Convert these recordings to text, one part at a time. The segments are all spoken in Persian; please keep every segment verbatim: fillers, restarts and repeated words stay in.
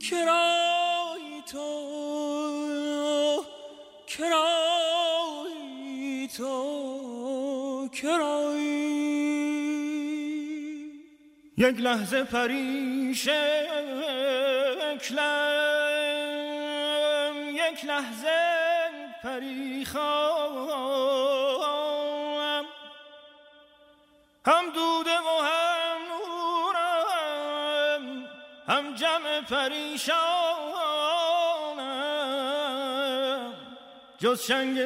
کرای تو کرای تو کرای یک لحظه پریشکلم یک لحظه پریخام هم دوده و هم نورم هم جمع پریشانم جز شنگ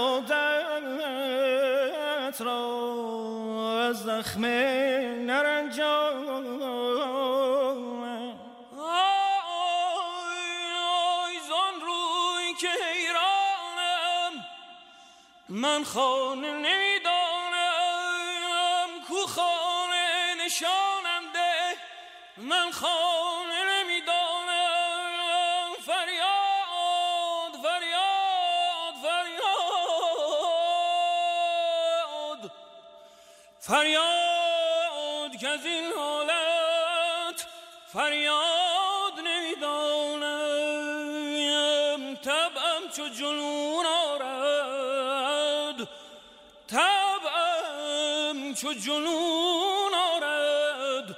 سعادت را از زخم نرنجام آی زان روی که حیرانم من خانه نمیدانم کو خانه نشانم ده من خانه نمیدانم فریاد فریاد فریاد فریاد که از این حالت فریاد نمیدانم طبعم چو جنون آرد طبعم چو جنون آرد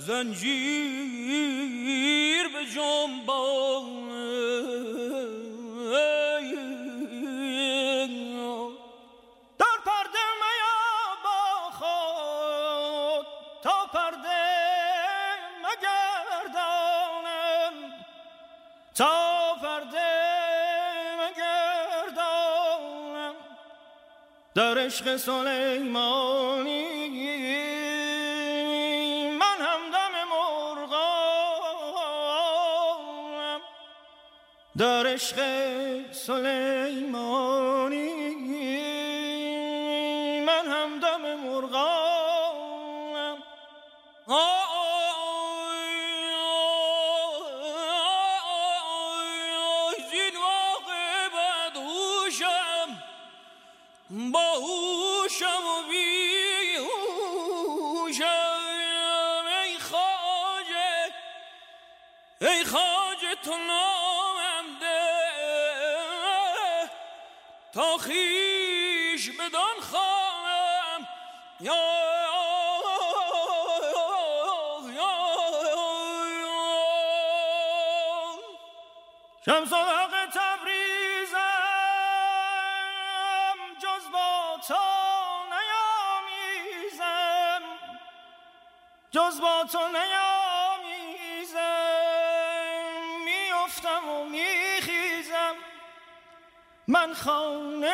زنجیر به جنبان در پرده میا با خود تا پرده مگردانم تا پرده مگردانم در عشق سلیمانی من همدم مرغانم در عشق سلیمانی من همدم مرغانم زین واقع بدهوشم باهوشم و بیهوشم ای خواجه ای خواجه تو نامم ده تا خویش بدان خواهم یا شمس و حق تبریزم جز با تو نیامیزم جز با تو نیامیزم میافتم و میخیزم من خانه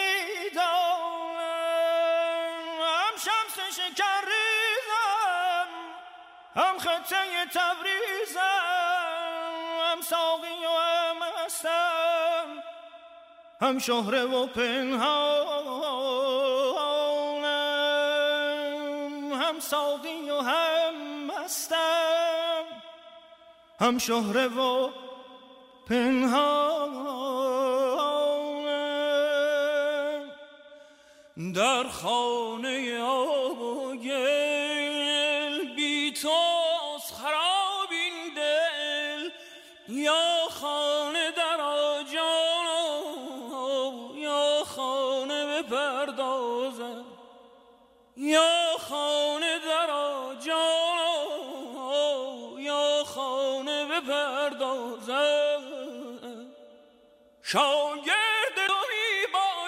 نمیدانم هم شمس شکر ریزم هم خطه تبریزم هم ساقی و هم هستم هم شهره و پنهانم هم ساقی و هم هستم هم شهره و پنهانم در خانه آب و گل بی توست خراب این دل یا خانه در آجانم یا خانه بپردازم یا خانه در آجانم یا خانه بپردازم شاگرد تو می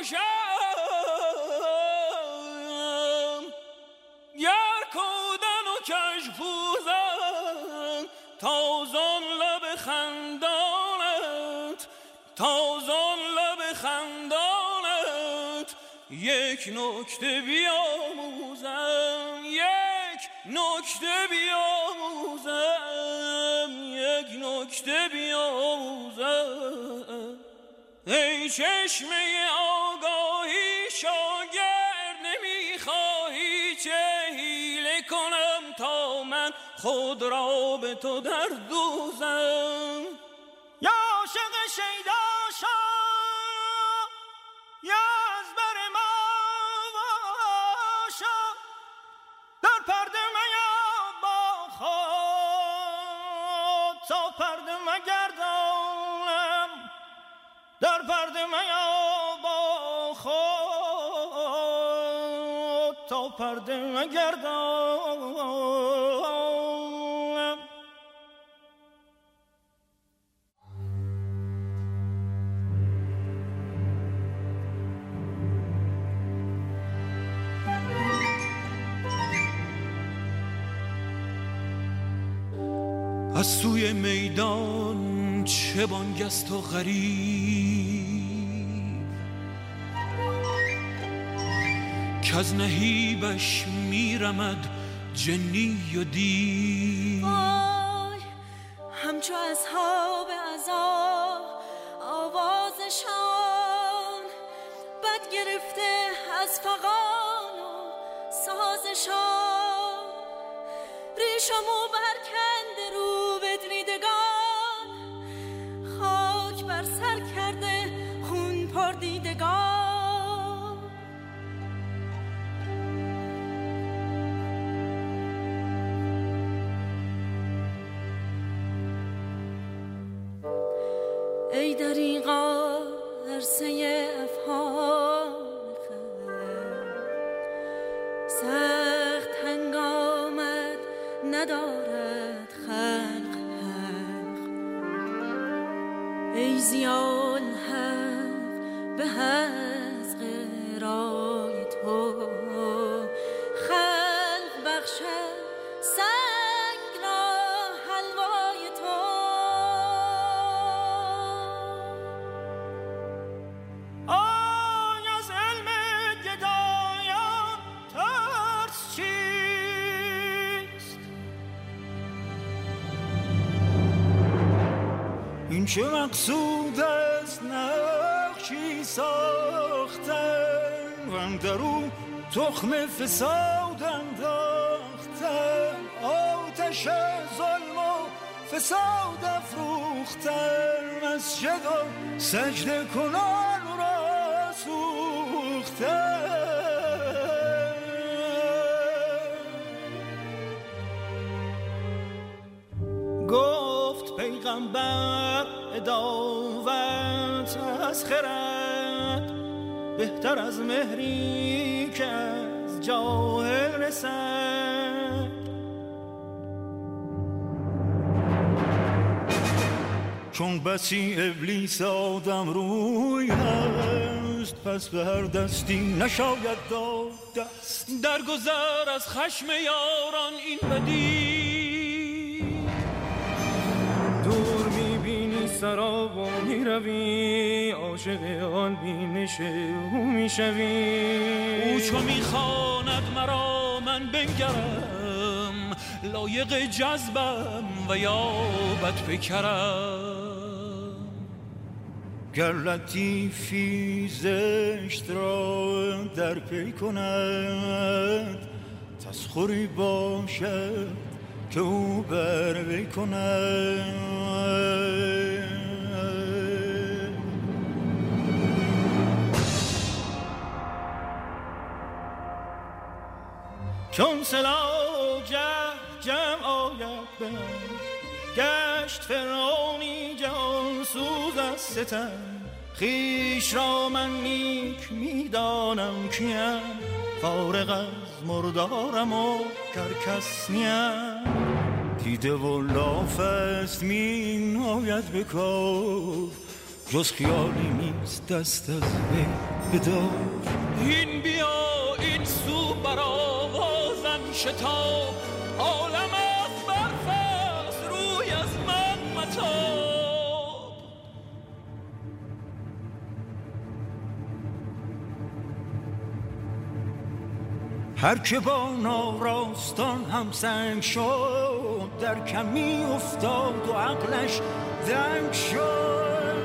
باشم گر کودن و کژپوزم تازان لب خندانت تازان لب خندانت یک نکته بیاموزم یک نکته بیاموزم یک نکته بیاموزم ای چشمه آگاهی شاگرد نمیخواهی چه حیله کنم تا من خود را به تو در دوزم یا عاشق شیدا شو یا از بر ما شو در پرده میا با خود تا پرده میا مگردانم در پرده میا با خود تا پرده مگردانم. از سوی میدان چه بانگست و غریب که از نهیبش میرمد جنی و دیو. وای همچو اصحاب عذاب آوازشان بد گرفته از فغان و سازشان، ریشمو برکنده رو بدریدگان، خاک بر سر کرده خون پر دیدگان. ای دریغا عرصه افهام خیر، سخت هنگامت ندارد خلق حق. ای زیان حق به از قرای تو، خلق بخشد سنگ را حلوای تو. آی از علم گدایان ترس چیست؟ این چه مقصود است نقشی ساختن و اندرو تخم فساد انداختن، آتش ظلم و فساد افروختن، مسجد و سجده کنان را سوختن. گفت پیغمبر عداوت از خرد بهتر از مهری که از جاهل رسد. چون بسی ابلیس آدم روی هست، پس به هر دستی نشاید داد دست. در گذر از خشم یاران این بدی، دور میبینی سراب و میروی، عاشق آن بینش او میشوی. او چو میخواند مرا من بنگرم، لایق جذبم و یابت بکرم. گر لطیفی زشت را در پی کند، تسخری باشد که او بر وی کند. چون سلاح جه جمع آید به گشت فرعونی جهان سوز از ستم. خویش را من نیک میدانم کیم، فارغ از مردارم و کرکس نیم. دیده و لاف است می ناید بکار، جز خیالی نیست دست از وی بدار. این بیا این سو بر آوازم شتاب، عالم از برف است روی از من متاب. هر که با ناراستان هم سنگ شد، در کمی افتاد و عقلش دنگ شد.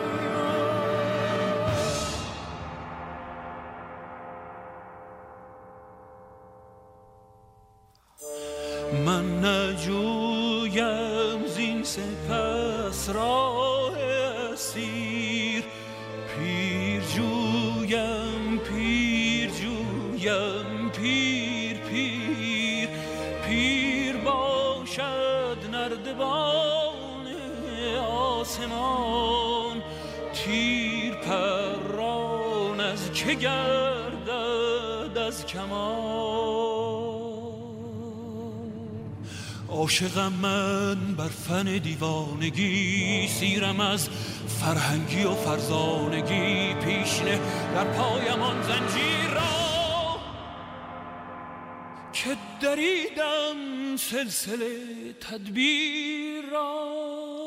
من نجویم زین سپس راه اسیر، پیر جویم پیر جویم پیر پیر پیر باشد نردبان آسمان تیر پران از که گردد از کمان. عاشقم من بر فن دیوانگی، سیرم از فرهنگی و فرزانگی، پیشنه در پایم آن زنجیر را که دریدم سلسله تدبیر را.